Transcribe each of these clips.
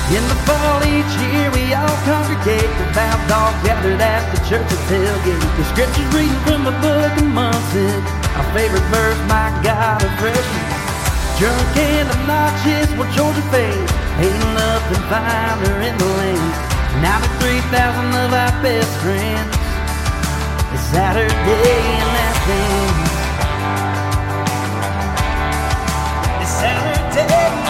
In the fall each year we all congregate, devout all gathered at the church's tailgate. The scriptures reading from the book of Munson, our favorite verse, my God of freshman. Drunk and obnoxious, well Georgia fades, hating up and find her in the lane. 93,000 of our best friends, it's Saturday in Athens. It's Saturday in Athens.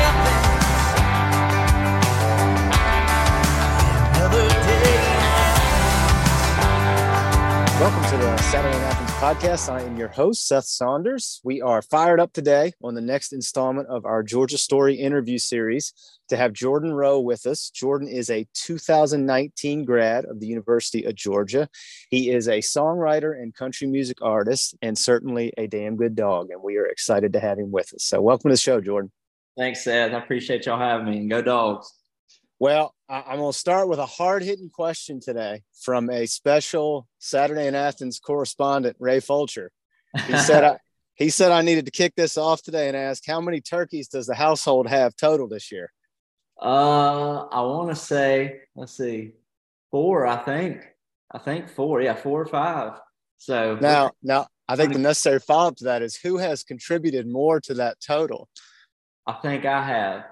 Welcome to the Saturday in Athens podcast. I am your host, Seth Saunders. We are fired up today on the next installment of our Georgia Story interview series to have Jordan Rowe with us. Jordan is a 2019 grad of the University of Georgia. He is a songwriter and country music artist and certainly a damn good dog, and we are excited to have him with us. So welcome to the show, Jordan. Thanks, Seth. I appreciate y'all having me, and go Dogs. Well, I'm going to start with a hard-hitting question today from a special Saturday in Athens correspondent, Ray Fulcher. He said I needed to kick this off today and ask, how many turkeys does the household have total this year? I want to say, let's see, 4, I think. I think 4. Yeah, 4 or 5. So now, I think the necessary follow-up to that is who has contributed more to that total? I think I have.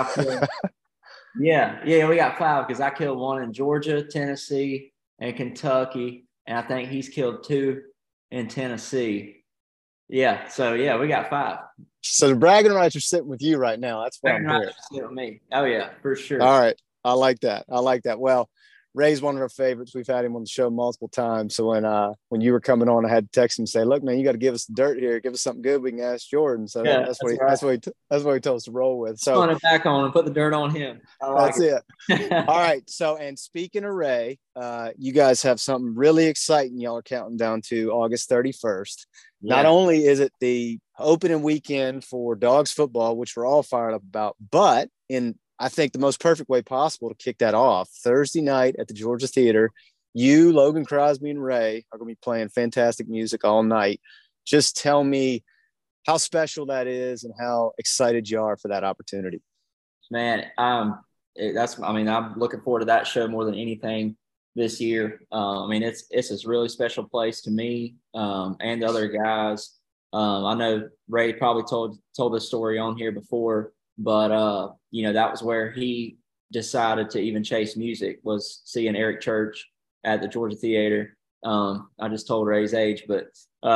Yeah, we got 5 because I killed 1 in Georgia, Tennessee, and Kentucky, and I think he's killed 2 in Tennessee. Yeah, so yeah, we got 5. So the bragging rights are sitting with you right now. That's what I'm hearing. Sitting with me. Oh yeah, for sure. All right, I like that. Well, Ray's one of our favorites. We've had him on the show multiple times. So when you were coming on, I had to text him and say, "Look, man, you got to give us the dirt here. Give us something good we can ask Jordan." So yeah, that's what he told us to roll with. So put it back on and put the dirt on him. That's it. All right. So, and speaking of Ray, you guys have something really exciting. Y'all are counting down to August 31st. Yeah. Not only is it the opening weekend for Dogs football, which we're all fired up about, but I think the most perfect way possible to kick that off, Thursday night at the Georgia Theater, you, Logan Crosby, and Ray are going to be playing fantastic music all night. Just tell me how special that is and how excited you are for that opportunity. Man, I'm looking forward to that show more than anything this year. It's a really special place to me and the other guys. I know Ray probably told this story on here before, but, that was where he decided to even chase music, was seeing Eric Church at the Georgia Theater. I just told Ray's age, but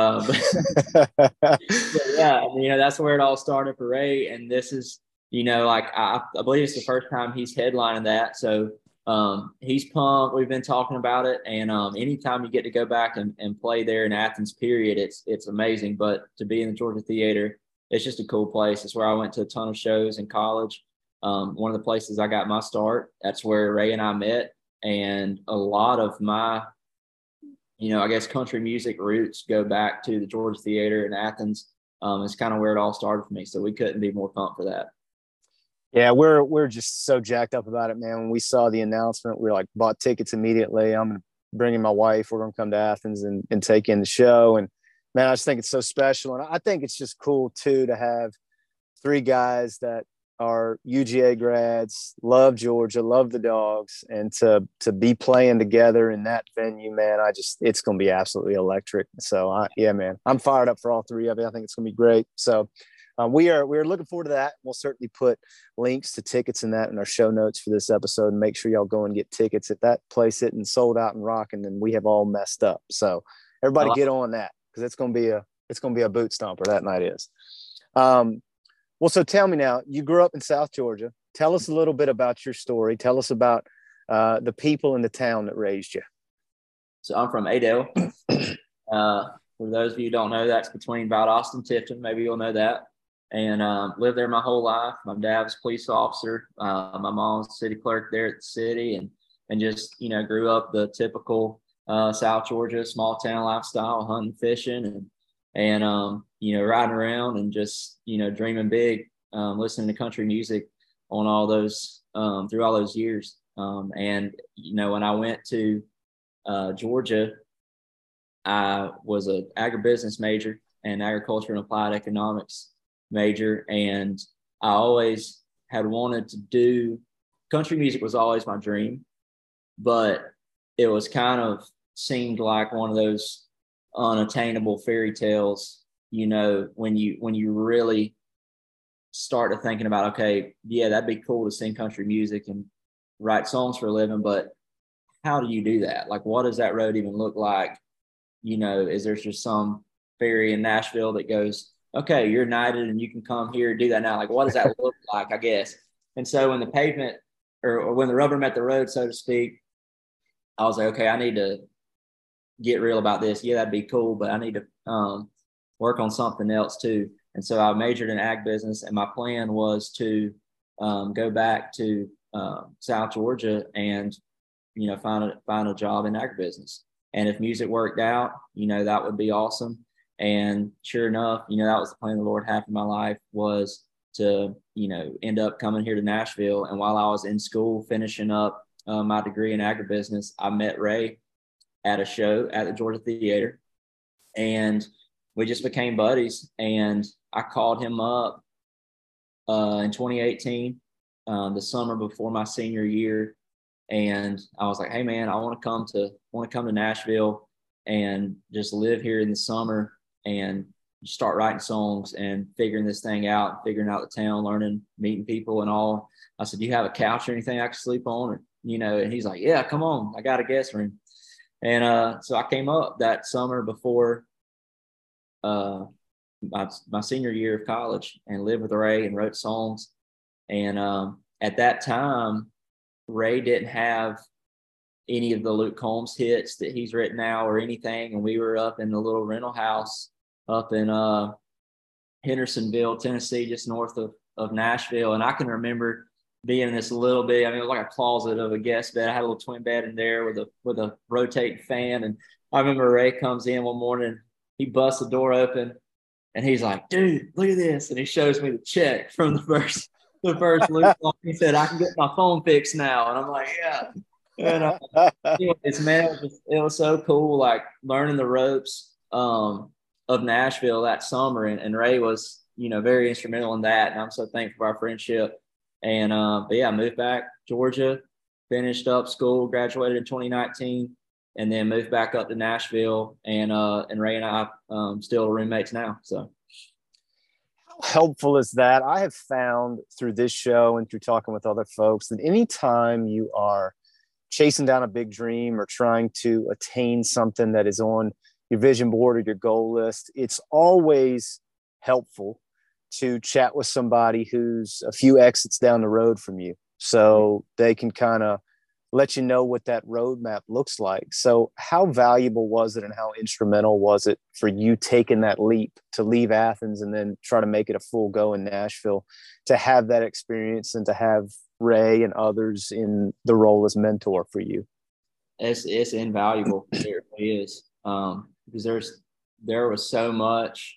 yeah, that's where it all started for Ray. And this is, I believe it's the first time he's headlining that. So he's pumped. We've been talking about it. And anytime you get to go back and play there in Athens, period, it's amazing. But to be in the Georgia Theater, it's just a cool place. It's where I went to a ton of shows in college. One of the places I got my start. That's where Ray and I met. And a lot of my, country music roots go back to the Georgia Theater in Athens. It's kind of where it all started for me. So we couldn't be more pumped for that. Yeah, we're just so jacked up about it, man. When we saw the announcement, we bought tickets immediately. I'm bringing my wife. We're going to come to Athens and take in the show. And man, I just think it's so special. And I think it's just cool, too, to have 3 guys that are UGA grads, love Georgia, love the Dogs, and to be playing together in that venue, man, it's going to be absolutely electric. So, man, I'm fired up for all 3 of it. I think it's going to be great. So we're looking forward to that. We'll certainly put links to tickets and that in our show notes for this episode, and make sure y'all go and get tickets. If that place isn't sold out and rocking, then we have all messed up. So everybody get on that, because it's going to be a boot stomper. That night is. Well, so tell me now, you grew up in South Georgia. Tell us a little bit about your story. Tell us about the people in the town that raised you. So I'm from Adel. For those of you who don't know, that's between Valdosta and Tifton. Maybe you'll know that. And lived there my whole life. My dad was a police officer. My mom's a city clerk there at the city, and just, grew up the typical South Georgia small town lifestyle, hunting, fishing, and riding around and just, dreaming big, listening to country music on all those, through all those years. And when I went to Georgia, I was an agribusiness major and agriculture and applied economics major. And I always had wanted to do country music was always my dream, but it was kind of seemed like one of those unattainable fairy tales, you know, when you really start to thinking about, okay, yeah, that'd be cool to sing country music and write songs for a living, but how do you do that? Like, what does that road even look like? You know, is there just some fairy in Nashville that goes, okay, you're knighted and you can come here and do that now? Like, what does that look like, I guess? And so when the pavement or when the rubber met the road, so to speak, I was like, okay, I need to get real about this. Yeah, that'd be cool, but I need to work on something else too. And so I majored in ag business, and my plan was to go back to South Georgia and, you know, find a job in agribusiness. And if music worked out, you know, that would be awesome. And sure enough, you know, that was the plan the Lord had for my life, was to, you know, end up coming here to Nashville. And while I was in school finishing up my degree in agribusiness, I met Ray at a show at the Georgia Theater, and we just became buddies. And I called him up in 2018, the summer before my senior year, and I was like, "Hey, man, I want to come to Nashville and just live here in the summer and start writing songs and figuring this thing out, figuring out the town, learning, meeting people and all." I said, "Do you have a couch or anything I can sleep on?" Or, you know, and he's like, "Yeah, come on, I got a guest room." And so I came up that summer before my senior year of college and lived with Ray and wrote songs. And at that time, Ray didn't have any of the Luke Combs hits that he's written now or anything. And we were up in the little rental house up in Hendersonville, Tennessee, just north of Nashville. And I can remember being in this little bit, I mean, it was like a closet of a guest bed. I had a little twin bed in there with a rotating fan. And I remember Ray comes in one morning, he busts the door open, and he's like, "Dude, look at this." And he shows me the check from the first Luke song. He said, "I can get my phone fixed now." And I'm like, "Yeah." And anyways, man, it was so cool, like learning the ropes of Nashville that summer. And Ray was, you know, very instrumental in that. And I'm so thankful for our friendship. And but yeah, I moved back to Georgia, finished up school, graduated in 2019, and then moved back up to Nashville. And Ray and I still roommates now. So how helpful is that? I have found through this show and through talking with other folks that anytime you are chasing down a big dream or trying to attain something that is on your vision board or your goal list, it's always helpful to chat with somebody who's a few exits down the road from you, so they can kind of let you know what that roadmap looks like. So how valuable was it and how instrumental was it for you taking that leap to leave Athens and then try to make it a full go in Nashville, to have that experience and to have Ray and others in the role as mentor for you? It's invaluable. It really is. Because there was so much,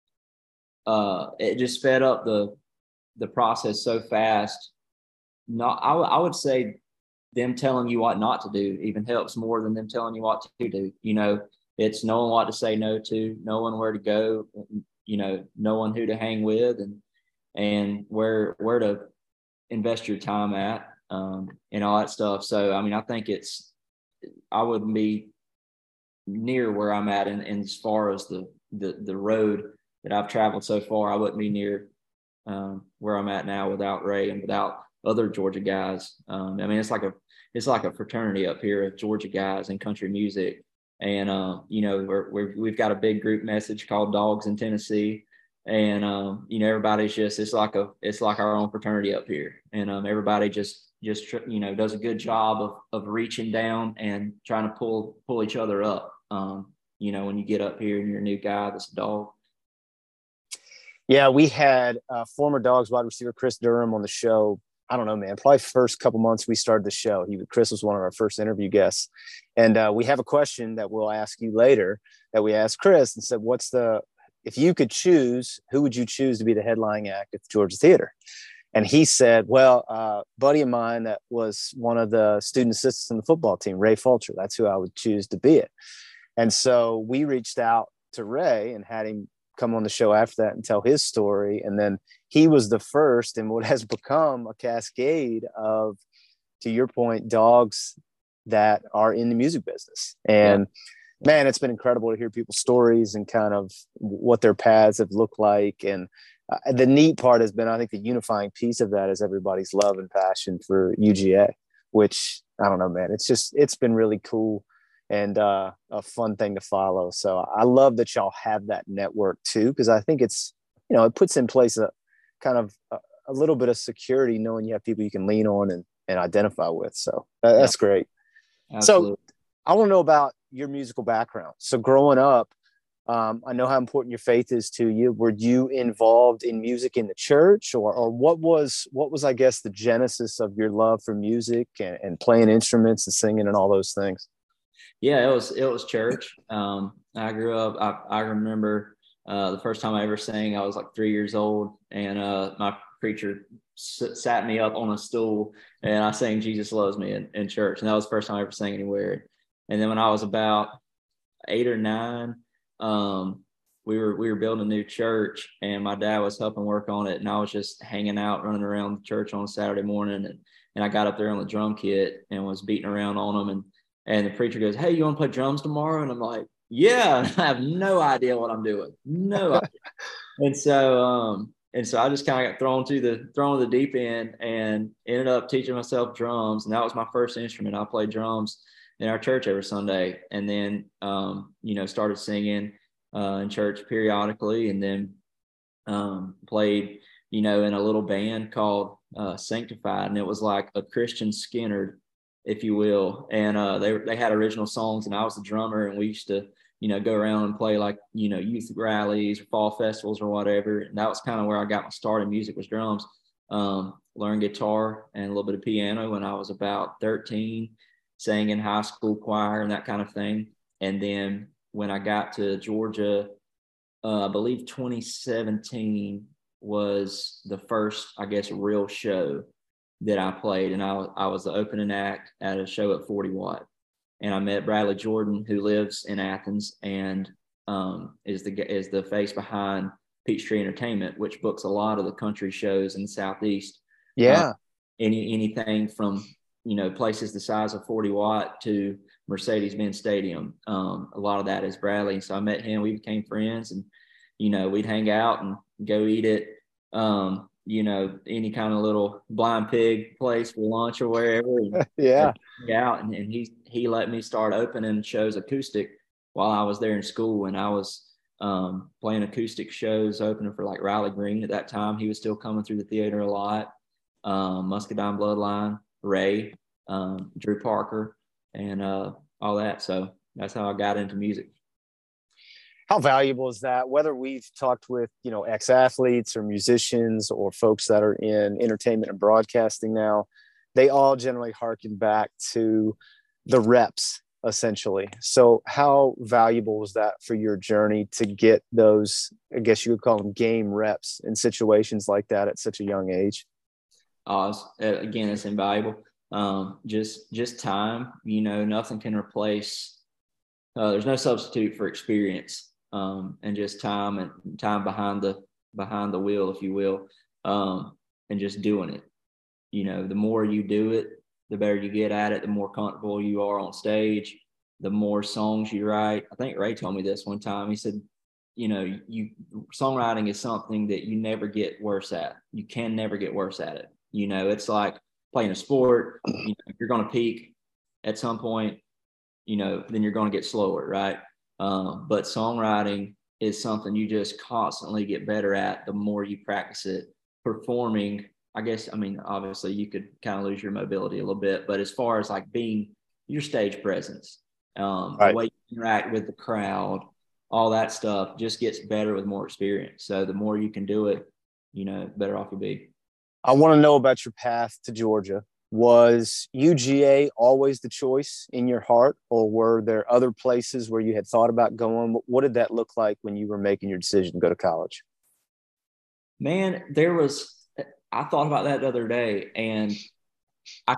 it just sped up the process so fast. I would say them telling you what not to do even helps more than them telling you what to do. You know, it's knowing what to say no to, knowing where to go, you know, knowing who to hang with and where to invest your time at, and all that stuff. So, I mean, I think I wouldn't be near where I'm at in as far as the road that I've traveled so far. I wouldn't be near where I'm at now without Ray and without other Georgia guys. I mean, it's like a fraternity up here of Georgia guys in country music. And, you know, we've got a big group message called Dogs in Tennessee. And, you know, everybody's it's like our own fraternity up here. And everybody just, you know, does a good job of reaching down and trying to pull each other up. You know, when you get up here and you're a new guy that's a dog. Yeah, we had former Dogs wide receiver Chris Durham on the show. I don't know, man, probably first couple months we started the show. Chris was one of our first interview guests. And we have a question that we'll ask you later that we asked Chris and said, if you could choose, who would you choose to be the headlining act at the Georgia Theater? And he said, well, a buddy of mine that was one of the student assistants in the football team, Ray Fulcher, that's who I would choose to be it. And so we reached out to Ray and had him come on the show after that and tell his story. And then he was the first in what has become a cascade of, to your point, dogs that are in the music business. And man, it's been incredible to hear people's stories and kind of what their paths have looked like. And the neat part has been, I think the unifying piece of that is everybody's love and passion for UGA, which I don't know, man, it's been really cool and a fun thing to follow. So I love that y'all have that network too, because I think it's, it puts in place a kind of a little bit of security, knowing you have people you can lean on and identify with. So that's great. Absolutely. So I want to know about your musical background. So growing up, I know how important your faith is to you. Were you involved in music in the church, or what was, I guess, the genesis of your love for music and playing instruments and singing and all those things? Yeah, it was church. I grew up, I remember the first time I ever sang, I was like 3 years old, and my preacher sat me up on a stool and I sang Jesus Loves Me in church. And that was the first time I ever sang anywhere. And then when I was about 8 or 9, we were building a new church, and my dad was helping work on it, and I was just hanging out, running around the church on a Saturday morning, and I got up there on the drum kit and was beating around on them, and the preacher goes, "Hey, you want to play drums tomorrow?" And I'm like, "Yeah." And I have no idea what I'm doing, no idea. And so I just kind of got thrown to the deep end and ended up teaching myself drums, and that was my first instrument. I played drums in our church every Sunday, and then started singing in church periodically, and then played in a little band called Sanctified, and it was like a Christian Skinner, if you will. And they had original songs, and I was the drummer, and we used to go around and play like youth rallies or fall festivals or whatever. And that was kind of where I got my start in music, was drums. Learned guitar and a little bit of piano when I was about 13. Sang in high school choir and that kind of thing. And then when I got to Georgia, I believe 2017 was the first, I guess, real show that I played. And I was the opening act at a show at 40 Watt. And I met Bradley Jordan, who lives in Athens and is the face behind Peachtree Entertainment, which books a lot of the country shows in the Southeast. Yeah. Anything from places the size of 40 Watt to Mercedes-Benz Stadium. A lot of that is Bradley. So I met him, we became friends, and, we'd hang out and go eat at, any kind of little Blind Pig place for lunch or wherever. And yeah. And he let me start opening shows acoustic while I was there in school. And I was playing acoustic shows, opening for like Riley Green at that time. He was still coming through the theater a lot. Muscadine Bloodline, Ray, Drew Parker, and all that. So that's how I got into music. How valuable is that? Whether we've talked with, ex-athletes or musicians or folks that are in entertainment and broadcasting now, they all generally harken back to the reps, essentially. So how valuable was that for your journey to get those, I guess you could call them game reps in situations like that at such a young age? Again, it's invaluable. Just time, nothing can replace, there's no substitute for experience, and just time and time behind the wheel, if you will, and just doing it. The more you do it, the better you get at it, the more comfortable you are on stage, the more songs you write. I think Ray told me this one time. He said, songwriting is something that you never get worse at. You can never get worse at it. It's like playing a sport. You're going to peak at some point, then you're going to get slower, right? But songwriting is something you just constantly get better at the more you practice it. Performing, obviously you could kind of lose your mobility a little bit, but as far as like being your stage presence, right, the way you interact with the crowd, all that stuff just gets better with more experience. So the more you can do it, better off you'll be. I want to know about your path to Georgia. Was UGA always the choice in your heart, or were there other places where you had thought about going? What did that look like when you were making your decision to go to college? Man, I thought about that the other day, and I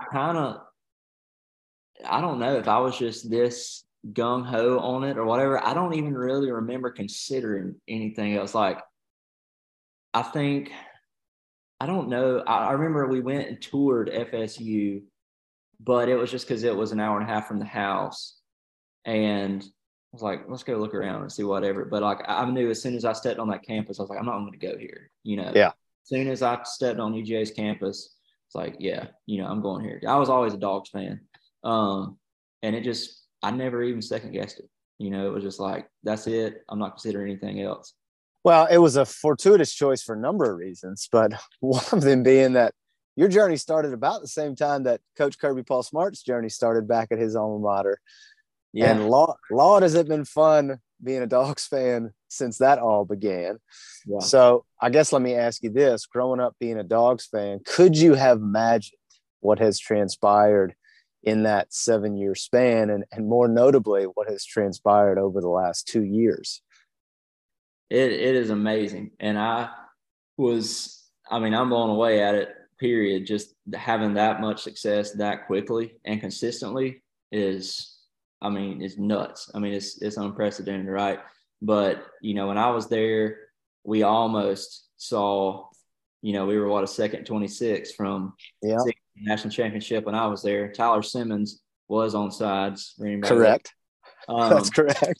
don't know if I was just this gung-ho on it or whatever. I don't even really remember considering anything else. Like, I think I don't know. I remember we went and toured FSU, but it was just because it was an hour and a half from the house. And I was like, let's go look around and see whatever. But like, I knew as soon as I stepped on that campus, I was like, I'm not going to go here. Yeah. As soon as I stepped on UGA's campus, it's like, yeah, I'm going here. I was always a Dogs fan. And I never even second guessed it. It was just like, that's it. I'm not considering anything else. Well, it was a fortuitous choice for a number of reasons, but one of them being that your journey started about the same time that Coach Kirby Paul Smart's journey started back at his alma mater. Yeah. And Lord, has it been fun being a Dogs fan since that all began. Yeah. So I guess let me ask you this. Growing up being a Dogs fan, could you have imagined what has transpired in that 7-year span, and more notably, what has transpired over the last 2 years? It is amazing. And I'm blown away at it, period. Just having that much success that quickly and consistently is nuts. It's unprecedented, right? But, when I was there, we almost saw, we were a second 26 from national championship when I was there. Tyler Simmons was on sides. Correct. That's correct.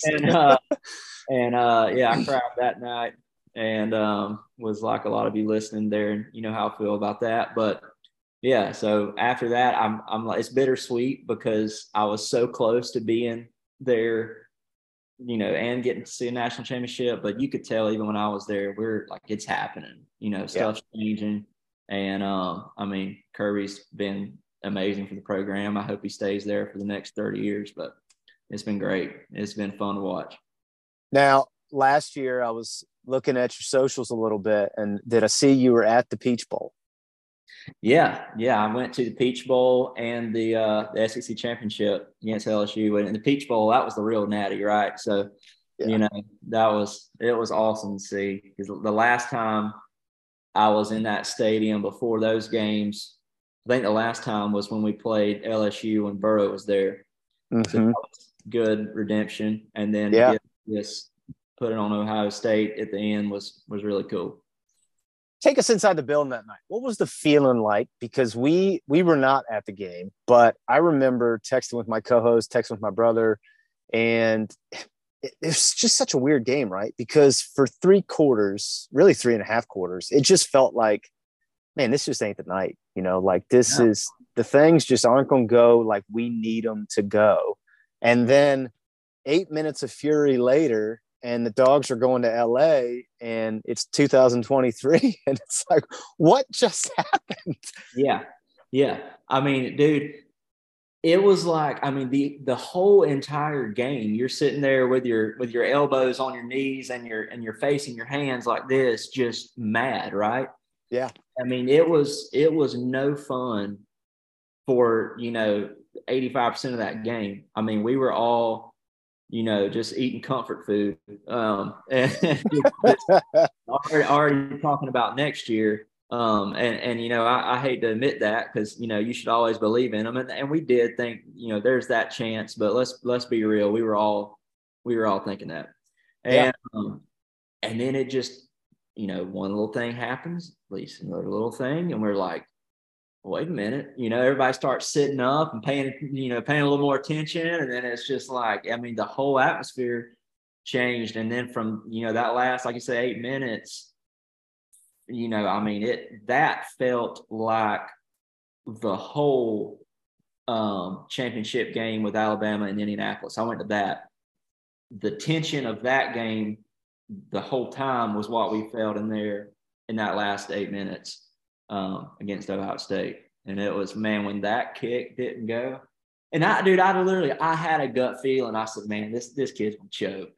I cried that night, and was like a lot of you listening there, and you know how I feel about that. But yeah, so after that, I'm like, it's bittersweet because I was so close to being there, and getting to see a national championship. But you could tell even when I was there, we're like, it's happening. Stuff's changing, and Kirby's been amazing for the program. I hope he stays there for the next 30 years. But it's been great. It's been fun to watch. Now, last year I was looking at your socials a little bit, and did I see you were at the Peach Bowl? Yeah. I went to the Peach Bowl and the SEC Championship against LSU. And the Peach Bowl, that was the real natty, right? So, it was awesome to see. Because the last time I was in that stadium before those games, I think the last time was when we played LSU when Burrow was there. Mm-hmm. So that was good redemption. And then just put it on Ohio State at the end was really cool. Take us inside the building that night. What was the feeling like? Because we were not at the game, but I remember texting with my co-host, texting with my brother, and it was just such a weird game, right? Because for 3 quarters, really 3.5 quarters, it just felt like, man, this just ain't the night. Like this is the things just aren't going to go like we need them to go. And then 8 minutes of fury later, and the Dogs are going to LA, and it's 2023. And it's like, what just happened? Yeah. Dude, it was like, the whole entire game, you're sitting there with your elbows on your knees and you're facing your hands like this, just mad, right? Yeah. It was no fun for, 85% of that game. We were all, just eating comfort food. And already talking about next year. I hate to admit that because, you should always believe in them. And we did think, there's that chance, but let's be real. We were all thinking that. And, and then it just, one little thing happens, at least another little thing. And we're like, wait a minute, everybody starts sitting up and paying a little more attention. And then it's just like, the whole atmosphere changed. And then from, that last, like you say, 8 minutes, that felt like the whole championship game with Alabama and Indianapolis. I went to that. The tension of that game the whole time was what we felt in there in that last 8 minutes. Against Ohio State. And it was, man, when that kick didn't go. And I had a gut feeling. I said, man, this kid's gonna choke.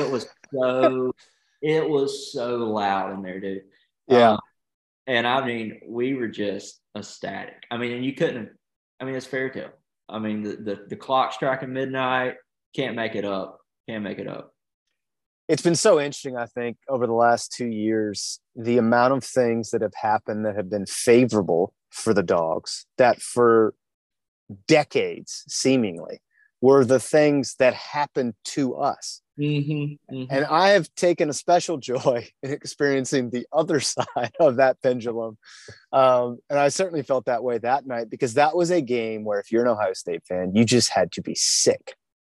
It was so loud in there, dude. Yeah. And we were just ecstatic. And you couldn't, it's fairy tale. The clock striking midnight, can't make it up. It's been so interesting, I think, over the last 2 years, the amount of things that have happened that have been favorable for the Dogs that for decades, seemingly, were the things that happened to us. And I have taken a special joy in experiencing the other side of that pendulum. And I certainly felt that way that night, because that was a game where if you're an Ohio State fan, you just had to be sick,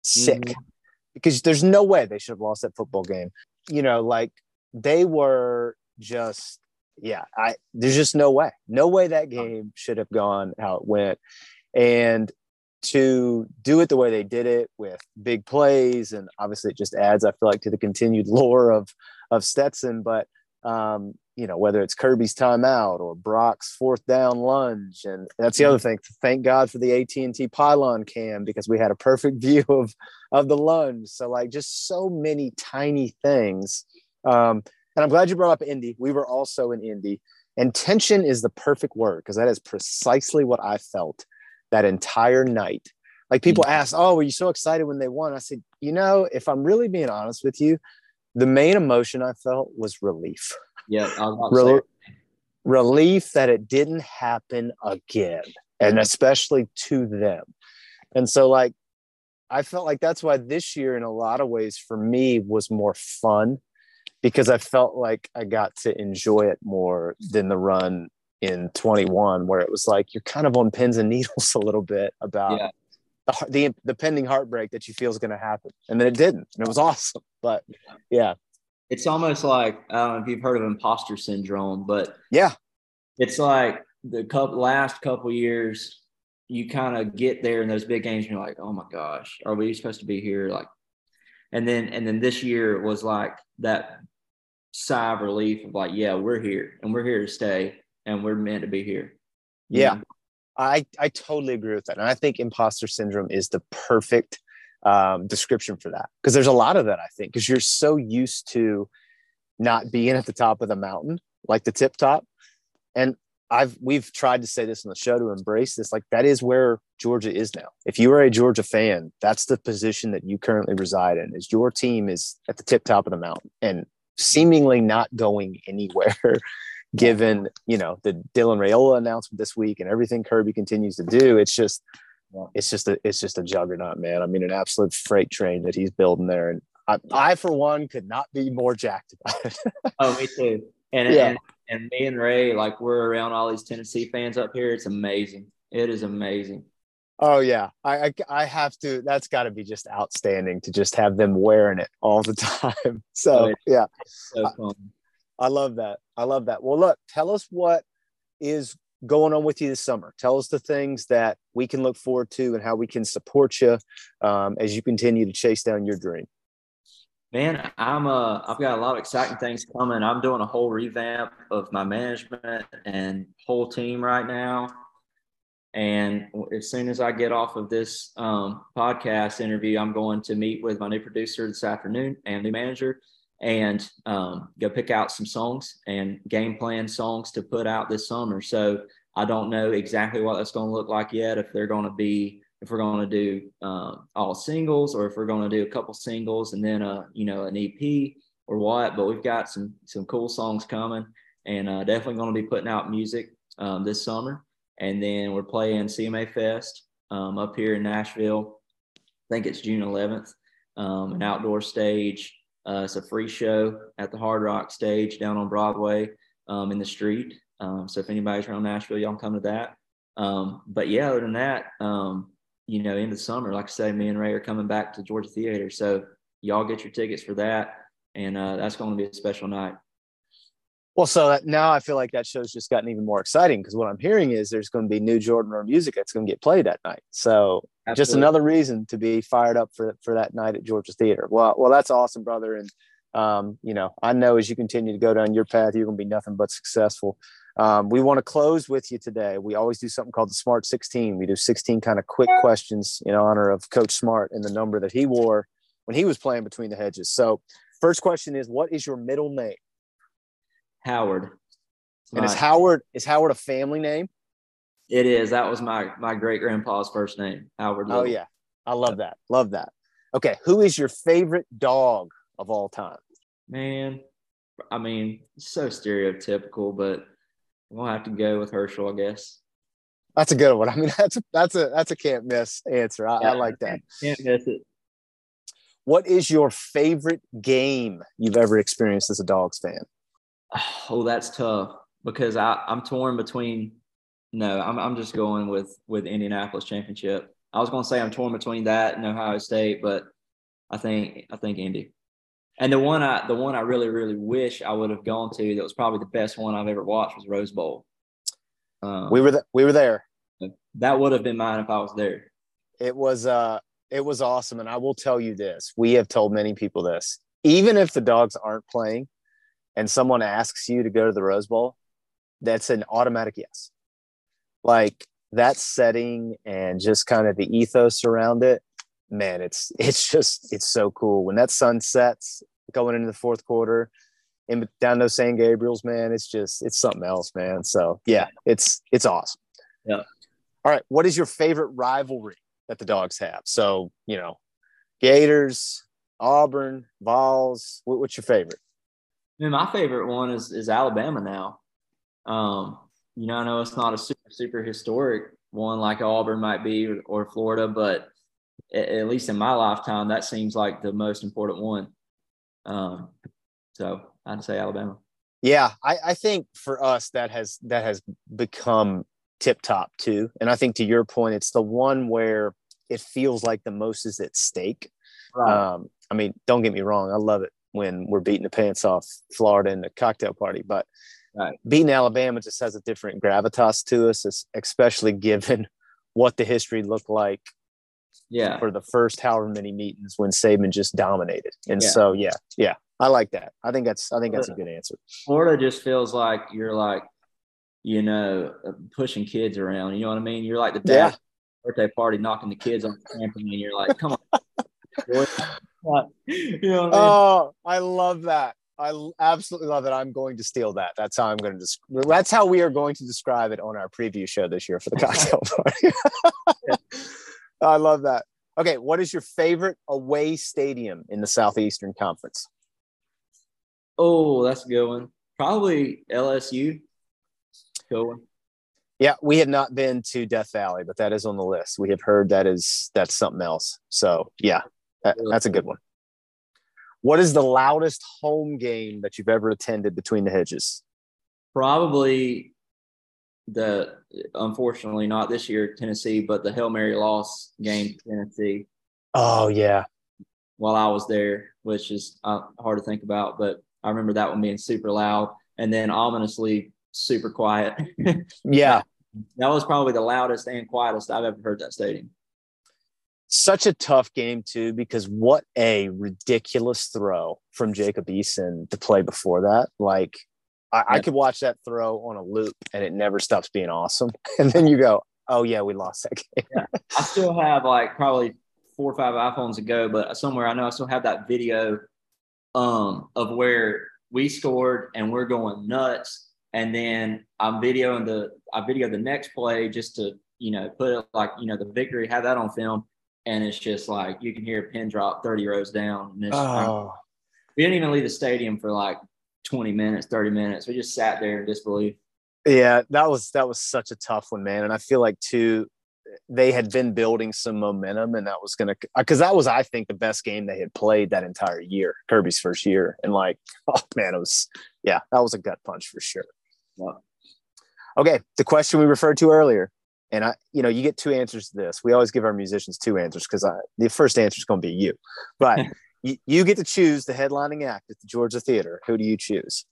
because there's no way they should have lost that football game. You know, like they were just, there's just no way that game should have gone how it went. And to do it the way they did it with big plays, and obviously it just adds, I feel like, to the continued lore of Stetson. But you know, whether it's Kirby's timeout or Brock's 4th down lunge, and that's the other thing. Thank God for the AT&T pylon cam, because we had a perfect view of the lunge. So like, just so many tiny things. And I'm glad you brought up Indy. We were also in Indy, and tension is the perfect word, because that is precisely what I felt that entire night. Like, people ask, "Oh, were you so excited when they won?" I said, you know, if I'm really being honest with you, the main emotion I felt was relief. Yeah, I was about to say. Relief that it didn't happen again, and especially to them. And so, like, I felt like that's why this year, in a lot of ways, for me, was more fun, because I felt like I got to enjoy it more than the run in 21, where it was like you're kind of on pins and needles a little bit about the pending heartbreak that you feel is going to happen. And then it didn't. And it was awesome. But yeah. It's almost like, I don't know if you've heard of imposter syndrome, but yeah, it's like the last couple years, you kind of get there in those big games and you're like, oh my gosh, are we supposed to be here? Like, and then this year was like that sigh of relief of like, yeah, we're here and we're here to stay and we're meant to be here. Yeah. I totally agree with that. And I think imposter syndrome is the perfect description for that, because there's a lot of that, I think, because you're so used to not being at the top of the mountain, like the tip top. And we've tried to say this on the show to embrace this. Like, that is where Georgia is now. If you are a Georgia fan, that's the position that you currently reside in, is your team is at the tip top of the mountain and seemingly not going anywhere, given, you know, the Dylan Raiola announcement this week and everything Kirby continues to do. It's just a juggernaut, man. I mean, an absolute freight train that he's building there. And I for one, could not be more jacked about it. Oh, me too. And me and Ray, like, we're around all these Tennessee fans up here. It's amazing. It is amazing. Oh yeah. I have to, that's gotta be just outstanding to just have them wearing it all the time. So yeah. So fun. I love that. Well, look, tell us what is going on with you this summer. Tell us the things that we can look forward to and how we can support you as you continue to chase down your dream. Man, I've got a lot of exciting things coming. I'm doing a whole revamp of my management and whole team right now. And as soon as I get off of this podcast interview, I'm going to meet with my new producer this afternoon and new manager, and go pick out some songs and game plan songs to put out this summer. So I don't know exactly what that's going to look like yet, if we're going to do all singles, or if we're going to do a couple singles and then an EP or what. But we've got some cool songs coming, and definitely going to be putting out music this summer. And then we're playing CMA Fest up here in Nashville. I think it's June 11th, an outdoor stage. It's a free show at the Hard Rock stage down on Broadway in the street. So if anybody's around Nashville, y'all can come to that. But yeah, other than that, in the summer, like I say, me and Ray are coming back to Georgia Theater. So y'all get your tickets for that. And that's going to be a special night. Well, so now I feel like that show's just gotten even more exciting, because what I'm hearing is there's going to be new Jordan Roar music that's going to get played that night. So Absolutely. Just another reason to be fired up for that night at Georgia Theater. Well, that's awesome, brother. And, I know as you continue to go down your path, you're going to be nothing but successful. We want to close with you today. We always do something called the Smart 16. We do 16 kind of quick questions in honor of Coach Smart and the number that he wore when he was playing between the hedges. So first question is, what is your middle name? Howard. And is Howard a family name? It is. That was my great grandpa's first name, Howard Little. Oh yeah. I love that. Love that. Okay. Who is your favorite dog of all time? Man, I mean, so stereotypical, but we'll have to go with Herschel, I guess. That's a good one. I mean, that's a can't miss answer. I like that. Can't miss it. What is your favorite game you've ever experienced as a Dogs fan? Oh, that's tough because I'm torn between. No, I'm just going with Indianapolis Championship. I was going to say I'm torn between that and Ohio State, but I think Indy. And the one I really, really wish I would have gone to that was probably the best one I've ever watched was Rose Bowl. We were there. That would have been mine if I was there. It was awesome. And I will tell you this. We have told many people this. Even if the Dogs aren't playing and someone asks you to go to the Rose Bowl, that's an automatic yes. Like that setting and just kind of the ethos around it, man, it's so cool. When that sun sets going into the fourth quarter down to St. Gabriel's, man, it's something else, man. So yeah, it's awesome. Yeah. All right. What is your favorite rivalry that the Dogs have? So, Gators, Auburn, Vols. What's your favorite? Man, my favorite one is Alabama now. I know it's not a super, super historic one like Auburn might be or Florida, but at least in my lifetime, that seems like the most important one. So I'd say Alabama. Yeah, I think for us that has become tip top too. And I think to your point, it's the one where it feels like the most is at stake. Right. I mean, don't get me wrong. I love it when we're beating the pants off Florida in the cocktail party, but right. Beating Alabama just has a different gravitas to us, especially given what the history looked like for the first however many meetings when Saban just dominated. And so, yeah, I like that. I think that's a good answer. Florida just feels like you're like, pushing kids around. You know what I mean? You're like the dad birthday party knocking the kids on the trampoline. You're like, come on. You know what I mean? Oh, I love that. I absolutely love it. I'm going to steal that. That's how that's how we are going to describe it on our preview show this year for the cocktail party. I love that. Okay. What is your favorite away stadium in the Southeastern Conference? Oh, that's a good one. Probably LSU. Good one. Yeah, we have not been to Death Valley, but that is on the list. We have heard that's something else. So yeah, that's a good one. What is the loudest home game that you've ever attended between the hedges? Probably unfortunately not this year, Tennessee, but the Hail Mary loss game to Tennessee. Oh yeah. While I was there, which is hard to think about, but I remember that one being super loud and then ominously super quiet. Yeah. That was probably the loudest and quietest I've ever heard that stadium. Such a tough game too, because what a ridiculous throw from Jacob Eason to play before that. Like I could watch that throw on a loop and it never stops being awesome. And then you go, oh yeah, we lost that game. Yeah. I still have like probably 4 or 5 iPhones ago, but somewhere I know I still have that video of where we scored and we're going nuts. And then I videoed the next play just to, put it like, the victory, have that on film. And it's just like, you can hear a pin drop 30 rows down. And we didn't even leave the stadium for like 20 minutes, 30 minutes. We just sat there in disbelief. Yeah, that was such a tough one, man. And I feel like too, they had been building some momentum and that was because that was, I think, the best game they had played that entire year, Kirby's first year. And like, oh man, that was a gut punch for sure. Wow. Okay. The question we referred to earlier, and you get 2 answers to this. We always give our musicians 2 answers because the first answer is going to be you, but you get to choose the headlining act at the Georgia Theater. Who do you choose?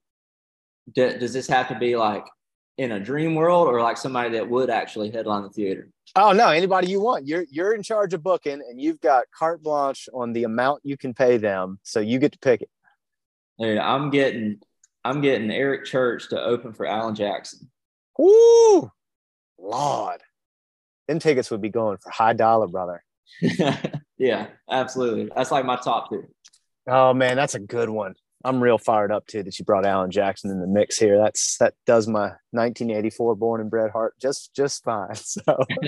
Does this have to be like in a dream world or like somebody that would actually headline the theater? Oh no, anybody you want. You're in charge of booking and you've got carte blanche on the amount you can pay them. So you get to pick it. Dude, I'm getting Eric Church to open for Alan Jackson. Woo! Lord. Them tickets would be going for high dollar, brother. Yeah, absolutely. That's like my top 2. Oh man, that's a good one. I'm real fired up too that you brought Alan Jackson in the mix here. That does my 1984 born and bred heart just fine. So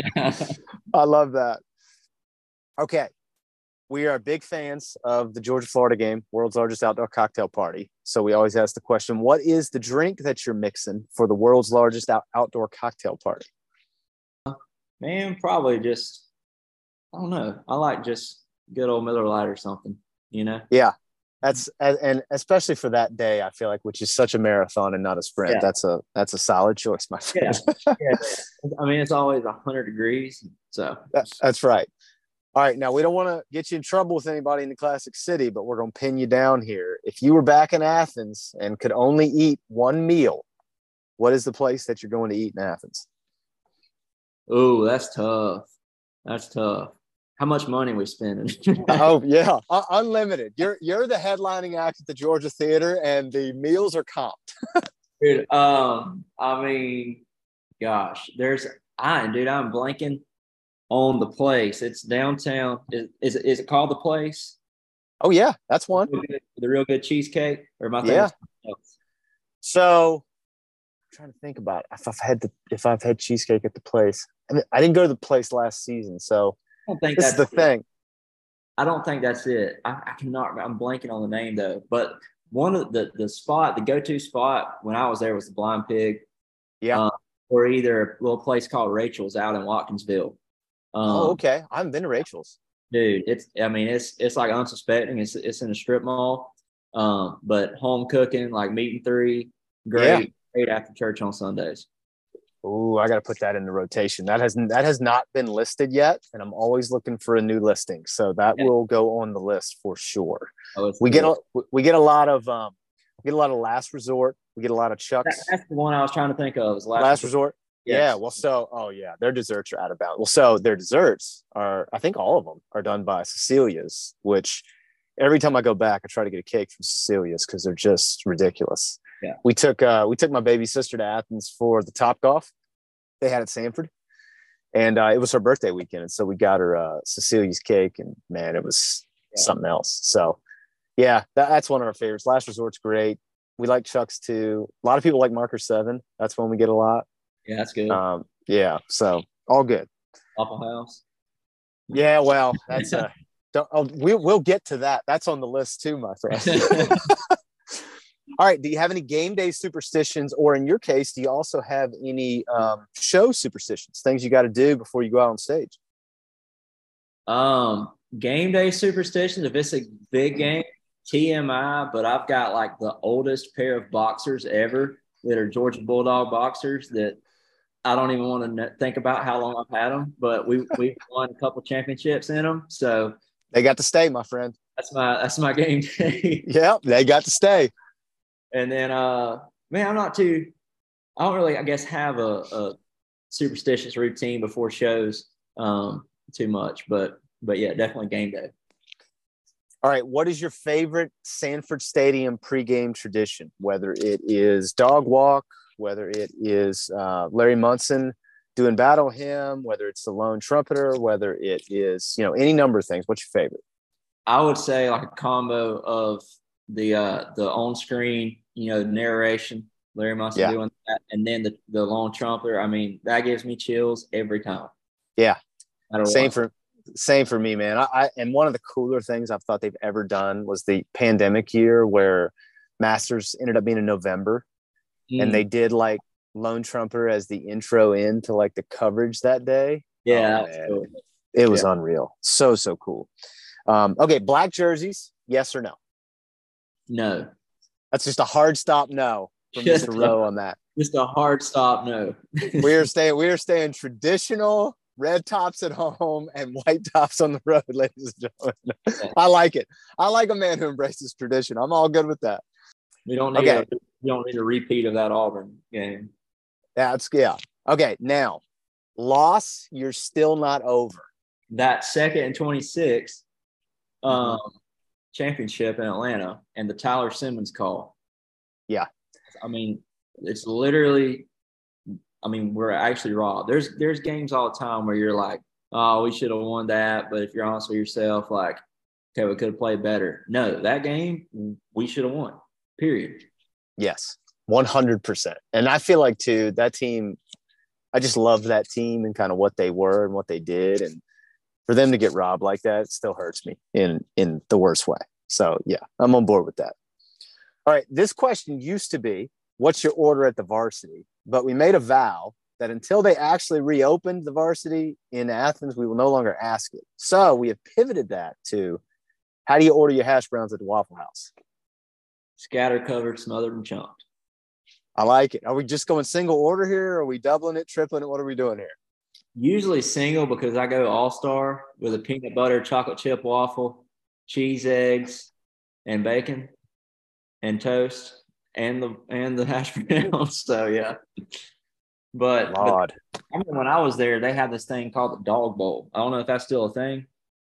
I love that. Okay. We are big fans of the Georgia-Florida game, world's largest outdoor cocktail party. So we always ask the question, what is the drink that you're mixing for the world's largest outdoor cocktail party? Man, probably just, I don't know. I like just good old Miller Lite or something, you know? Yeah. And especially for that day, I feel like, which is such a marathon and not a sprint. Yeah. That's a solid choice, my friend. Yeah. I mean, it's always 100 degrees. So That's right. All right. Now, we don't want to get you in trouble with anybody in the Classic City, but we're going to pin you down here. If you were back in Athens and could only eat one meal, what is the place that you're going to eat in Athens? oh, that's tough. That's tough. How much money we spending? Oh yeah, unlimited. You're the headlining act at the Georgia Theater, and the meals are comped. Dude, I mean, gosh, I'm blanking on the place. It's downtown. Is it called the place? Oh yeah, that's one. The real good cheesecake, or am I thinking Yeah. of something else? So I'm trying to think about if I've had cheesecake at the place. I mean, I didn't go to the place last season, so I don't think this is the thing. I don't think that's it. I cannot. I'm blanking on the name though. But one of the go-to spot when I was there was the Blind Pig. Yeah. Or either a little place called Rachel's out in Watkinsville. Okay. I haven't been to Rachel's. Dude, it's like unsuspecting. It's in a strip mall. But home cooking, like meat and three, great after church on Sundays. Ooh, I got to put that in the rotation. That has not been listed yet, and I'm always looking for a new listing. So that will go on the list for sure. We get a lot of Last Resort. We get a lot of Chuck's. That's the one I was trying to think of. Last Resort. Yes. Yeah. Well, their desserts are out of bounds. Well, so their desserts are, I think all of them are done by Cecilia's, which every time I go back, I try to get a cake from Cecilia's because they're just ridiculous. Yeah. We took my baby sister to Athens for the Topgolf. They had at Sanford, and it was her birthday weekend. And so we got her Cecilia's cake, and man, it was something else. So yeah, that's one of our favorites. Last Resort's great. We like Chuck's too. A lot of people like Marker 7. That's one we get a lot. Yeah, that's good. Yeah, so all good. Waffle House. Yeah, well, that's we'll get to that. That's on the list too, my friend. All right. Do you have any game day superstitions, or in your case, do you also have any show superstitions, things you got to do before you go out on stage? Game day superstitions. If it's a big game, TMI, but I've got like the oldest pair of boxers ever that are Georgia Bulldog boxers that I don't even want to think about how long I've had them, but we've won a couple championships in them. So they got to stay, my friend. That's my game day. Yeah, they got to stay. And then, man, I don't really, I guess, have a superstitious routine before shows too much, but yeah, definitely game day. All right. What is your favorite Sanford Stadium pregame tradition? Whether it is dog walk, whether it is Larry Munson doing battle hymn, whether it's the lone trumpeter, whether it is, any number of things. What's your favorite? I would say like a combo of the on-screen, narration, Larry Munson doing that, and then the lone trumpeter. I mean, that gives me chills every time. Yeah. Same for me, man. And one of the cooler things I've thought they've ever done was the pandemic year where Masters ended up being in November, and they did like lone trumpeter as the intro into like the coverage that day. Yeah, cool. It was unreal. So cool. Okay, black jerseys, yes or no? No. That's just a hard stop no from Mr. Rowe on that. Just a hard stop no. We are staying traditional, red tops at home and white tops on the road, ladies and gentlemen. I like it. I like a man who embraces tradition. I'm all good with that. We don't need a repeat of that Auburn game. Okay, now, loss, you're still not over. That 2nd and 26 championship in Atlanta and the Tyler Simmons call. Yeah. I mean, it's literally, we're actually raw. There's games all the time where you're like, oh, we should have won that. But if you're honest with yourself, like, okay, we could have played better. No, that game, we should have won, period. Yes, 100%. And I feel like, too, that team, I just love that team and kind of what they were and what they did. And for them to get robbed like that, it still hurts me in the worst way. So, yeah, I'm on board with that. All right, this question used to be, what's your order at the Varsity? But we made a vow that until they actually reopened the varsity in Athens, we will no longer ask it. So we have pivoted that to, how do you order your hash browns at the Waffle House? Scatter, covered, smothered, and chunked. I like it. Are we just going single order here? Are we doubling it, tripling it? What are we doing here? Usually single, because I go all-star with a peanut butter chocolate chip waffle, cheese, eggs, and bacon, and toast, and the hash browns. So yeah. But I remember when I was there, they had this thing called the dog bowl. I don't know if that's still a thing.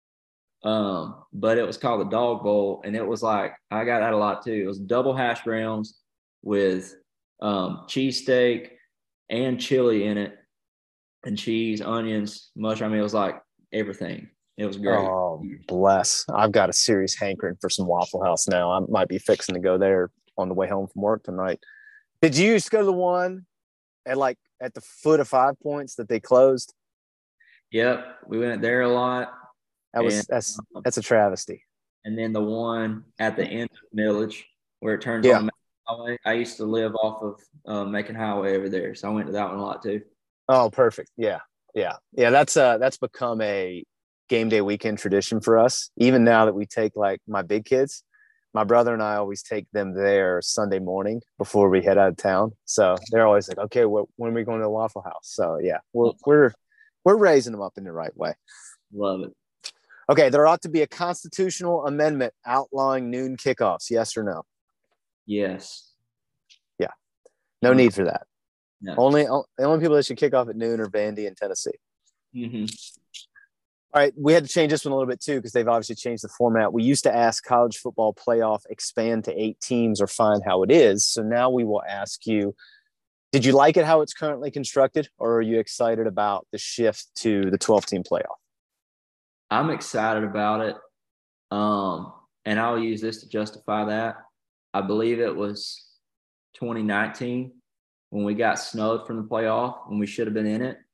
But it was called the dog bowl, and it was like, I got that a lot too. It was double hash browns with cheesesteak and chili in it, and cheese, onions, mushroom. I mean, it was like everything. It was great. Oh, bless. I've got a serious hankering for some Waffle House now. I might be fixing to go there on the way home from work tonight. Did you used to go to the one at the foot of 5 Points that they closed? Yep, we went there a lot. That's a travesty. And then the one at the end of Village where it turns on the highway. I used to live off of Macon Highway over there, so I went to that one a lot too. Oh, perfect. Yeah. That's become a game day weekend tradition for us. Even now that we take like my big kids, my brother and I always take them there Sunday morning before we head out of town. So they're always like, okay, when are we going to the Waffle House? So yeah, we're raising them up in the right way. Love it. Okay, there ought to be a constitutional amendment outlawing noon kickoffs. Yes or no? Yes. Yeah. No need for that. No. The only people that should kick off at noon are Vandy and Tennessee. Mm-hmm. All right, we had to change this one a little bit too because they've obviously changed the format. We used to ask college football playoff expand to 8 teams or find how it is. So now we will ask you, did you like it how it's currently constructed, or are you excited about the shift to the 12-team playoff? I'm excited about it. And I'll use this to justify that. I believe it was 2019 when we got snubbed from the playoff, when we should have been in it,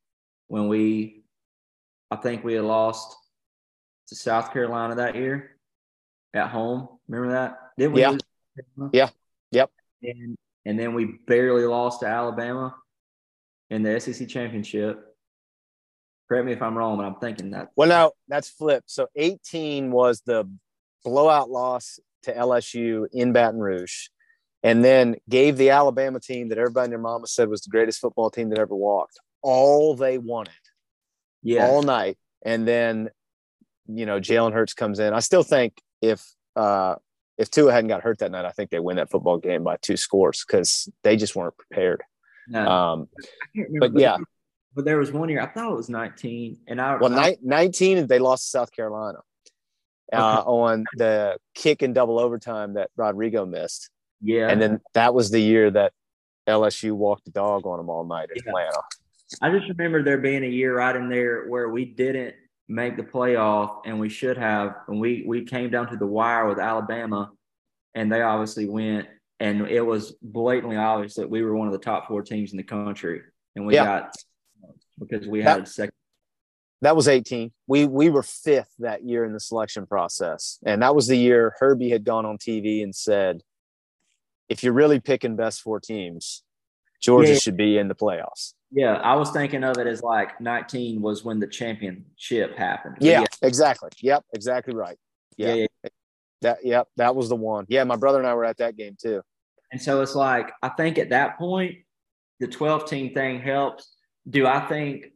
I think we had lost to South Carolina that year at home. Remember that? Didn't we? Yeah. Yeah. Yep. And then we barely lost to Alabama in the SEC championship. Correct me if I'm wrong, but I'm thinking that. Well, no, that's flipped. So 18 was the blowout loss to LSU in Baton Rouge, and then gave the Alabama team that everybody and their mama said was the greatest football team that ever walked all they wanted. Yeah, all night. And then, Jalen Hurts comes in. I still think if Tua hadn't got hurt that night, I think they win that football game by 2 scores because they just weren't prepared. No, I can't remember. But there was one year, I thought it was 19. 19, they lost to South Carolina on the kick in double overtime that Rodrigo missed. Yeah. And then that was the year that LSU walked the dog on them all night in Atlanta. I just remember there being a year right in there where we didn't make the playoff, and we should have. And we came down to the wire with Alabama, and they obviously went. And it was blatantly obvious that we were one of the top 4 teams in the country, and we got because we had second. That was 18. We were 5th that year in the selection process, and that was the year Herbie had gone on TV and said, "If you're really picking best 4 teams, Georgia should be in the playoffs." Yeah, I was thinking of it as like 19 was when the championship happened. Yeah, exactly. Yep, exactly right. Yeah. That was the one. Yeah, my brother and I were at that game too. And so it's like, I think at that point, the 12-team thing helps. Do I think,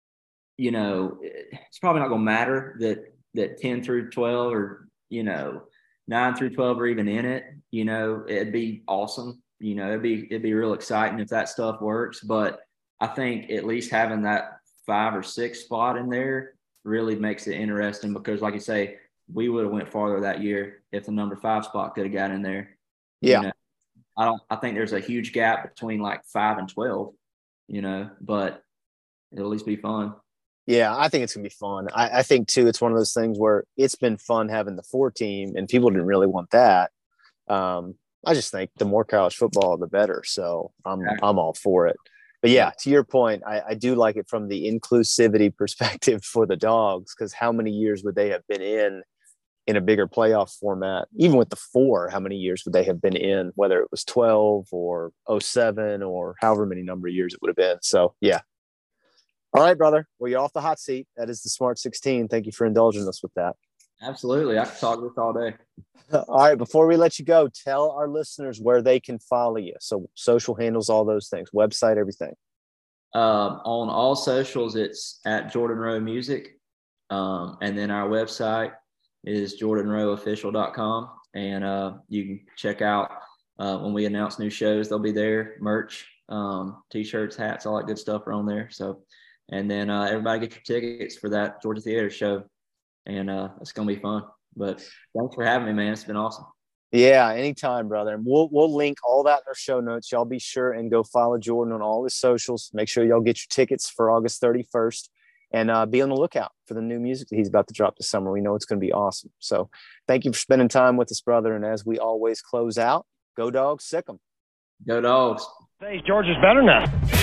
it's probably not going to matter that 10 through 12 or, 9 through 12 are even in it. It'd be awesome. It'd be real exciting if that stuff works. But I think at least having that 5 or 6 spot in there really makes it interesting because, like you say, we would have went farther that year if the number 5 spot could have got in there. Yeah. I think there's a huge gap between like 5 and 12, but it'll at least be fun. Yeah, I think it's going to be fun. I think, too, it's one of those things where it's been fun having the 4 team, and people didn't really want that. I just think the more college football, the better. So I'm all for it. But, yeah, to your point, I do like it from the inclusivity perspective for the Dogs because how many years would they have been in in a bigger playoff format. Even with the 4, how many years would they have been in, whether it was 12 or 07 or however many number of years it would have been. So, yeah. All right, brother. Well, you're off the hot seat. That is the Smart 16. Thank you for indulging us with that. Absolutely. I could talk this all day. All right. Before we let you go, tell our listeners where they can follow you. So social handles, all those things, website, everything. On all socials, it's at Jordan Rowe Music. And then our website is jordanroweofficial.com. And you can check out when we announce new shows, they'll be there. Merch, T-shirts, hats, all that good stuff are on there. So, and then everybody get your tickets for that Georgia Theater show. And it's going to be fun. But thanks for having me, man. It's been awesome. Yeah, anytime, brother. And we'll link all that in our show notes. Y'all be sure and go follow Jordan on all his socials. Make sure y'all get your tickets for August 31st. And be on the lookout for the new music that he's about to drop this summer. We know it's going to be awesome. So thank you for spending time with us, brother. And as we always close out, go Dogs, sick 'em. Go Dogs. Georgia's better now.